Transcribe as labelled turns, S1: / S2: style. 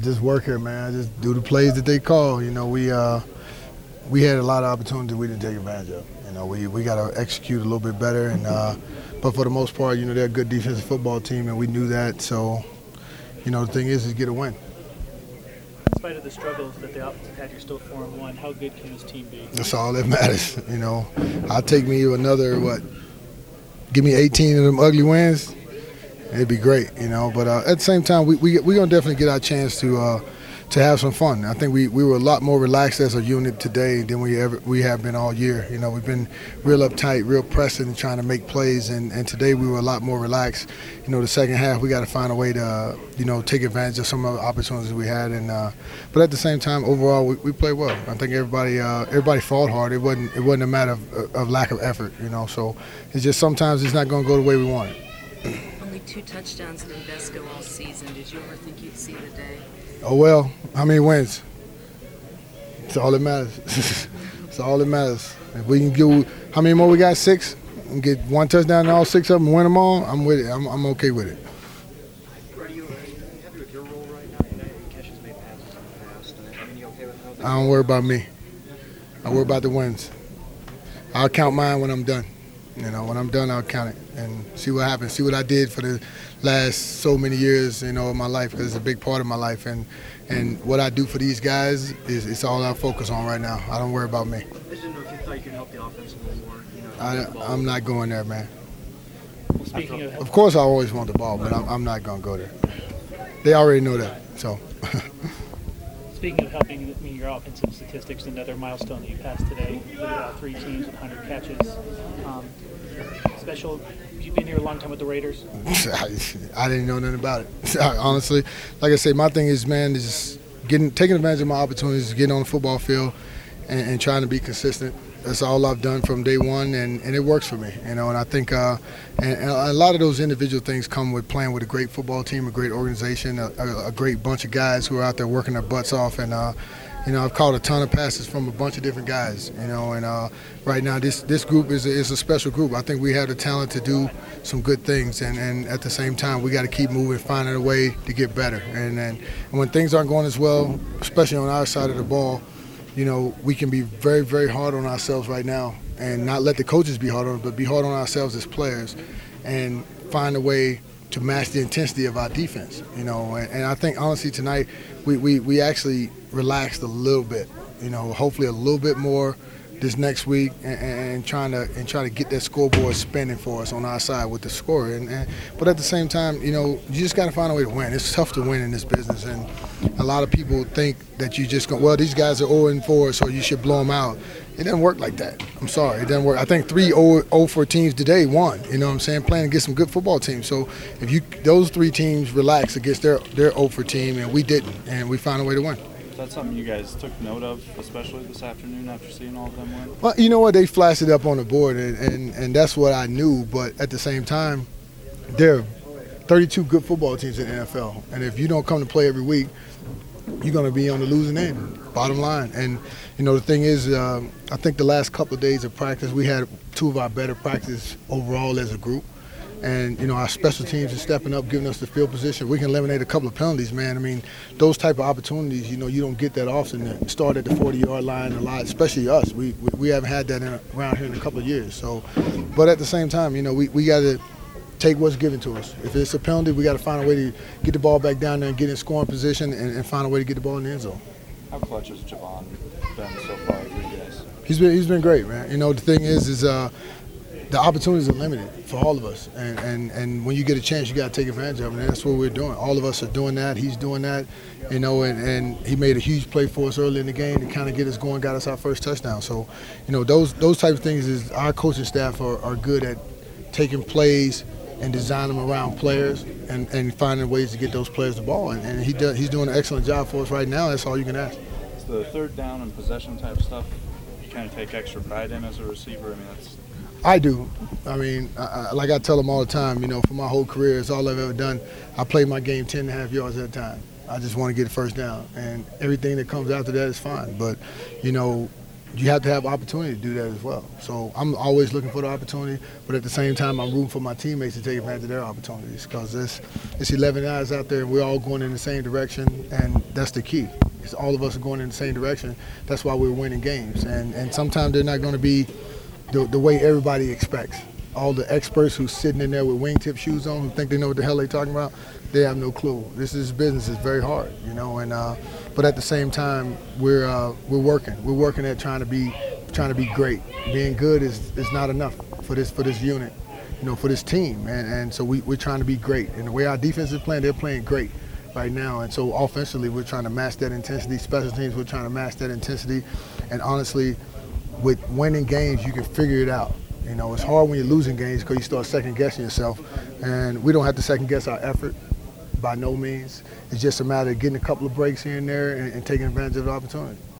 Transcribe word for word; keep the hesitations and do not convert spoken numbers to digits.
S1: just work here, man. I just do the plays that they call. You know, we uh, we had a lot of opportunities we didn't take advantage of. You know, we we got to execute a little bit better. And uh, but for the most part, you know, they're a good defensive football team, and we knew that. So, you know, the thing is, is get a win.
S2: In spite of the struggles that the offense had, you're still four and one. How good can this team be?
S1: That's all that matters. You know, I'll take me another what? Give me eighteen of them ugly wins. It'd be great, you know. But uh, at the same time, we we we're gonna definitely get our chance to uh, to have some fun. I think we, we were a lot more relaxed as a unit today than we ever we have been all year. You know, we've been real uptight, real pressing, and trying to make plays. And, and today we were a lot more relaxed. You know, the second half we got to find a way to uh, you know take advantage of some of the opportunities we had. And uh, but at the same time, overall we, we played well. I think everybody uh, everybody fought hard. It wasn't it wasn't a matter of, of lack of effort. You know, so it's just sometimes it's not going to go the way we want it.
S3: Two touchdowns in Invesco all season. Did you ever think you'd see the day?
S1: Oh, well, how many wins? It's all that matters. It's all that matters. If we can get, how many more we got? Six? And get one touchdown and all six of them and win them all, I'm with it. I'm, I'm okay with it.
S4: Are you happy with your role right now? You know, Kesha's made passes in the past. I mean, you okay with how
S1: I don't worry about me. I worry about the wins. I'll count mine when I'm done. You know, when I'm done, I'll count it and see what happens. See what I did for the last so many years, you know, of my life, because it's a big part of my life. And and what I do for these guys is it's all I focus on right now. I don't worry about me.
S4: I just didn't know if you thought you could help the offense a little more. You know,
S1: I, I'm not going there, man.
S2: Well, speaking of,
S1: of course, I always want the ball, but I'm, I'm not going to go there. They already know that, so.
S2: Speaking of helping I mean, your offensive statistics, another milestone that you passed today with uh, three teams with one hundred catches. Um, special, you've been here a long time with the Raiders.
S1: I, I didn't know nothing about it. Honestly, like I say, my thing is, man, is just getting taking advantage of my opportunities, getting on the football field, and, and trying to be consistent. That's all I've done from day one, and, and it works for me, you know. And I think, uh, and, and a lot of those individual things come with playing with a great football team, a great organization, a, a, a great bunch of guys who are out there working their butts off. And uh, you know, I've caught a ton of passes from a bunch of different guys, you know. And uh, right now, this this group is a, is a special group. I think we have the talent to do some good things, and, and at the same time, we got to keep moving, finding a way to get better. And, and and when things aren't going as well, especially on our side of the ball, you know, we can be very, very hard on ourselves right now and not let the coaches be hard on us, but be hard on ourselves as players and find a way to match the intensity of our defense, you know. And, and I think, honestly, tonight we, we, we actually relaxed a little bit, you know, hopefully a little bit more this next week and, and trying to and trying to get that scoreboard spinning for us on our side with the score. And, and but at the same time, you know, you just got to find a way to win. It's tough to win in this business, and a lot of people think that you just go, well, these guys are oh and four, so you should blow them out. It doesn't work like that. I'm sorry, it doesn't work. I think three oh for teams today won. You know what I'm saying? Playing against some good football teams. So if you those three teams relax against their their oh for team, and we didn't, and we found a way to win.
S5: Is that something you guys took note of, especially this afternoon after seeing all of them win?
S1: Well, you know what? They flashed it up on the board, and, and, and that's what I knew. But at the same time, there are thirty-two good football teams in the N F L. And if you don't come to play every week, you're going to be on the losing end, bottom line. And, you know, the thing is, um, I think the last couple of days of practice, we had two of our better practices overall as a group. And, you know, our special teams are stepping up, giving us the field position. We can eliminate a couple of penalties, man. I mean, those type of opportunities, you know, you don't get that often. To start at the forty-yard line a lot, especially us. We we, we haven't had that in a, around here in a couple of years. So, but at the same time, you know, we, we got to take what's given to us. If it's a penalty, we got to find a way to get the ball back down there and get in scoring position and, and find a way to get the ball in the end zone.
S5: How clutch has Javon been so far for you guys?
S1: He's been he's been great, man. You know, the thing is, is uh, the opportunities are limited for all of us, and, and, and when you get a chance, you got to take advantage of it, and that's what we're doing. All of us are doing that. He's doing that, you know, and, and he made a huge play for us early in the game to kind of get us going, got us our first touchdown. So, you know, those those type of things is our coaching staff are, are good at taking plays and design them around players and, and finding ways to get those players the ball, and, and he does, he's doing an excellent job for us right now. That's all you can ask.
S5: It's the third down and possession type stuff you kind of take extra pride in as a receiver. I mean, that's
S1: I do. I mean, I, I, like I tell them all the time, you know, for my whole career, it's all I've ever done. I play my game ten and a half yards at a time. I just want to get a first down. And everything that comes after that is fine. But, you know, you have to have opportunity to do that as well. So I'm always looking for the opportunity, but at the same time, I'm rooting for my teammates to take advantage of their opportunities because it's, it's eleven guys out there, and we're all going in the same direction, and that's the key. It's all of us are going in the same direction. That's why we're winning games. And, and sometimes they're not going to be the, the way everybody expects. All the experts who's sitting in there with wingtip shoes on who think they know what the hell they're talking about, they have no clue. This is business. It's very hard, you know. And uh, but at the same time, we're uh, we're working. We're working at trying to be trying to be great. Being good is, is not enough for this for this unit, you know, for this team. And and so we we're trying to be great. And the way our defense is playing, they're playing great right now. And so offensively, we're trying to match that intensity. Special teams, we're trying to match that intensity. And honestly, with winning games, you can figure it out. You know, it's hard when you're losing games because you start second-guessing yourself. And we don't have to second-guess our effort by no means. It's just a matter of getting a couple of breaks here and there and, and taking advantage of the opportunity.